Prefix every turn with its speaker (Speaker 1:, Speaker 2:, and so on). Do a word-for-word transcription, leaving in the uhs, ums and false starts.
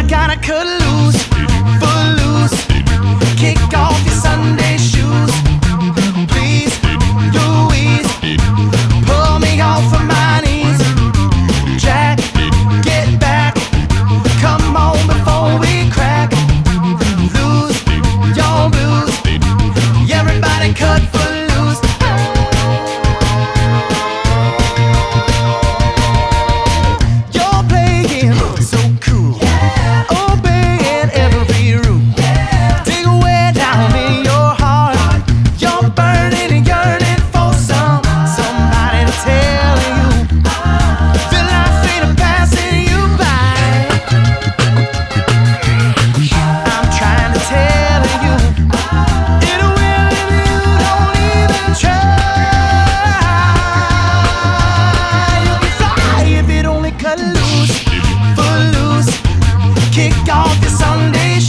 Speaker 1: gotta cut loose, foot loose. Kick off your Sunday shoes. Please, Louise, pull me off of my knees. Jack, get back. Come on before we crack. Lose your blues. Everybody cut foot loose. You're playing so cool, obeying every rule. Dig way down in your heart. You're burning and yearning for some somebody to tell you that life ain't passing you by. I'm trying to tell you it will if you don't even try. You can fly if it only cut loose, foot loose. Kick off your Sunday